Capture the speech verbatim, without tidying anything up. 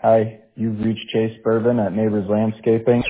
Hi, you've reached Chase Bourbon at Neighbors Landscaping.